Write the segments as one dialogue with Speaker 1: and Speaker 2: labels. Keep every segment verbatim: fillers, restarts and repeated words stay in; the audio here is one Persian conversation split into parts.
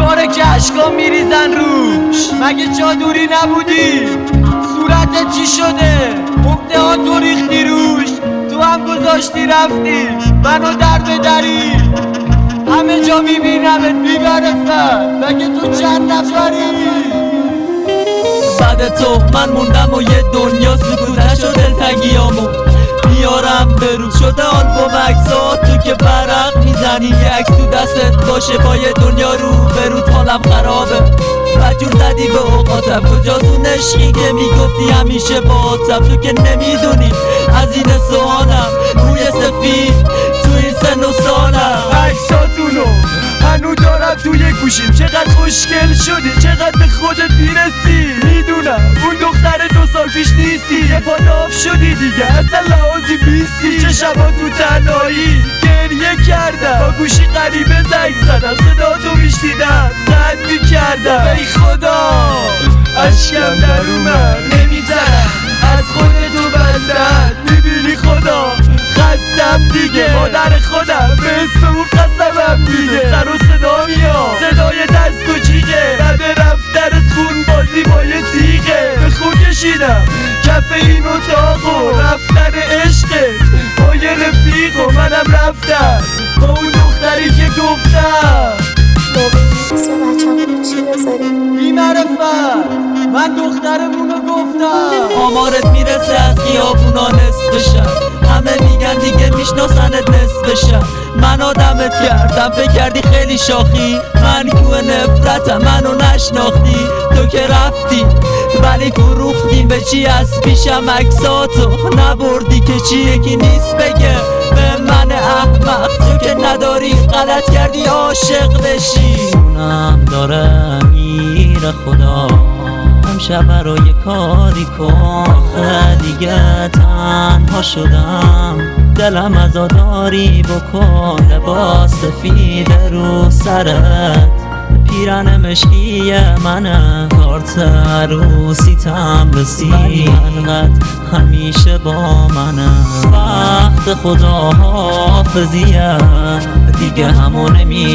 Speaker 1: باره که عشقا میریزن روش. مگه جادوری نبودی؟ صورتت چی شده؟ مبته ها تو ریختی روش، تو هم گذاشتی رفتی منو در بدری. همه جا میبینمت بی‌معرفت، مگه تو چند نفری؟ بعد تو من موندم و یه دنیا سکوت نشد دلتنگیامو میارم به روز شده آلبوم عکسات تو که برق میزنی یه عکس تو دستت باشه با یه دنیا رو به روت حالم خرابه. وجور زدی به اوقاتم کجاست اون عشقی که میگفتی همیشه باهاتم، تو که نمیدونی از این سوالم روی سفید تو این سن و سالم. عکساتونو هنو دارم توی گوشیم، چقدر خوشگل شدی چقدر به خودت میرسی. میدونم اون دختر دو سال پیش نیستی، یه پاداف شدی دیگه اصلا لحاظی بیستی. چه شبا تو تنهایی گریه کردم، با گوشی غریبه زنگ زدم صدا تو میشنیدم قد میکردم. ای خدا اشکم در اومد نمیذارم از خودتو بندن. میبینی خدا خستم دیگه، مادر خودم به اسم اون قسمم دیگه. سر و صدا میاد صدای دست و جیگه، بعد رفتنت خون بازی با یه تیغه. به خون کشیدم کف این اتاق و رفتن عشقت با یه رفیق و منم رفتم با اون دختری که گفتم.
Speaker 2: اسم بچه‌مون چی بذاریم؟
Speaker 1: بی‌معرفت من دخترمونو گفتم. آمارت میرسه از خیابونا نصف شب، همه میگن دیگه میشناسنت نصف شب. من آدمت کردم فکر کردی خیلی شاخی، من کوه نفرتم منو نشناختی. تو که رفتی ولی فروختیم به چی از پیشم عکساتو نبردی که چی یکی نیست بگه به من احمق. تو که نداری غلط کردی عاشق بشی. اونم داره میره خدا امشب برای کاری کن، دیگه تنها شدم دلم ازاداری بکن. لباس سفید رو سرت پیرن مشکی منه، کارت عروسیتم رسید حلقت همیشه با منه. وقت خدا حافظیه دیگه همو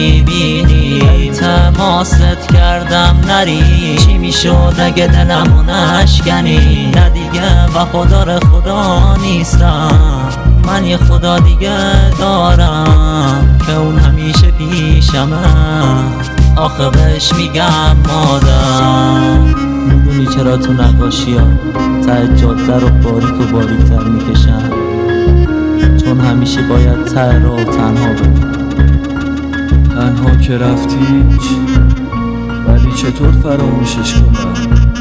Speaker 1: نمیبینی، تماست کردم نری چی میشد اگه دلمو نشکنی. نه دیگه وفادار خدا نیستم، من یه خدا دیگه دارم که اون همیشه پیشمه. آخه بهش میگم مادر. میدونی چرا تو نقاشی ها ته جاده رو باریک و باریکتر میکشن؟ چون همیشه باید ته رو تنها بری.
Speaker 3: تنها که رفتیش ولی چطور فراموشش کنم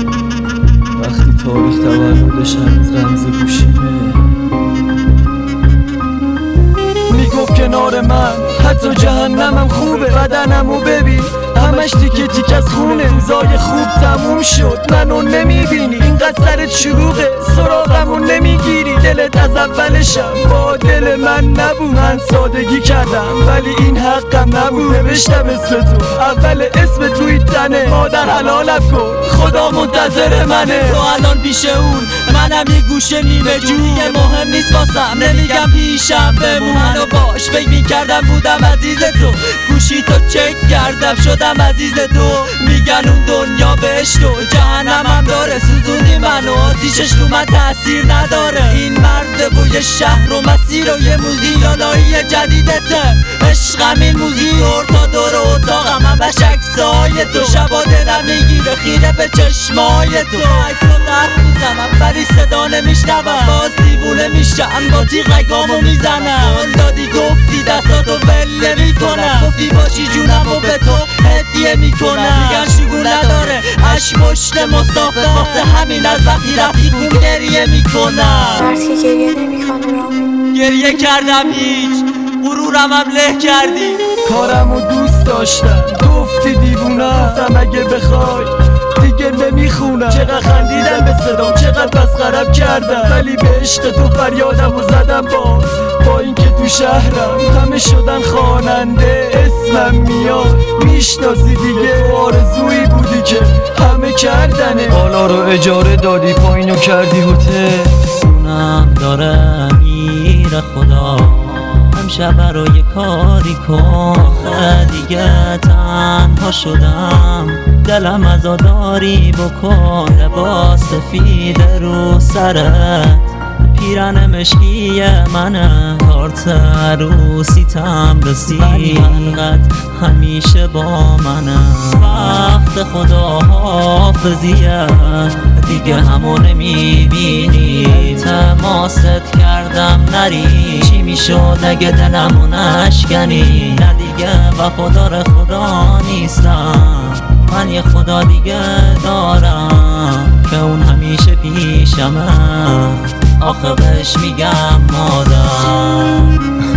Speaker 3: وقتی تاریخ تولدش هنوز رمز گوشیمه.
Speaker 1: میگفت کنار من حتی جهنمم خوبه، بدنمو ببین همش تیکه تیک از خونه. روزای خوب تموم شد منو نمیبینی، اینقدر سرت شلوغه سراغمو نمیگیری. دلت از اولشم با دل من نبود، من سادگی کردم ولی این حقم نبود. نوشتم اسم تو اول اسم توی تنه، مادر حلالم کن خدا منتظر منه. تو الان پیش اون منم یه گوشه نیمه جون، دیگه مهم نیست واسم نمیگم پیشم بمون. منو باش فکر میکردم بودم عزیز تو، گوشی تو چک کردم شدم عزیز تو. میگن اون دنیا بهش تو جهنمم داره، سوزوندی منو آتیشش رو من تأثیر نداره. این مرد بوی شهر و مسیر و یه موزی لالایی جدیدته. عشقم این موزی تا دور اتاقم هم بش عکسای تو، شبا دلم میگیره خیره به چشمای تو. عکسا حرف میزنم ولی صدا نمیشنوم، باز دیوونه میشم با تیغگامو میزنم. قول دادی گفتی دستاتو ول نمیکنم، گفتی باشی جونم و به تو هدیه میکنم. میگن شگون نداره اش مشت مصطفی، واسه همین از وقتی رفتی کن گریه میکنم.
Speaker 2: مرد که گریه نمیکنه رامی،
Speaker 1: گریه کردم هیچ غرورم هم له کردی. کارمو دوست داشتم گفتی دیوونه، گفتم اگه بخوای دیگه نمیخونم. چقدر خندیدم به صدام چقدر مسخرم کردم، ولی به عشق تو فریادم و زدم باز. با اینکه تو شهرم همه شدن خواننده، اسمم میاد میشناسی دیگه. تو آرزویی بودی که همه کردنه، بالا رو اجاره دادی پایینو کردی هتل. اونم داره میره خدا
Speaker 4: شب رو یه کاری کن. آخه دیگه تنها شدم، دلم عزاداری بکن. لباس سفید رو سرت، پیرن مشکی منه، کارت عروسیتم رسید، حلقت همیشه با منه. وقت خدا حافظیه دیگه همو نمیبینی، تماست کردم نری، چی میشد اگه دلمو نشکنی؟ نه دیگه وفادار خدا نیستم، من یه خدا دیگه دارم که اون همیشه پیشمه. آخه بهش میگم مادر.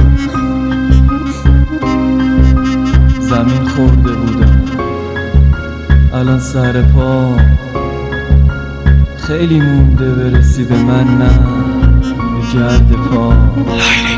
Speaker 3: زمین خورده بودم الان سر پا، خیلی مونده برسی به من، نه به گرد پا.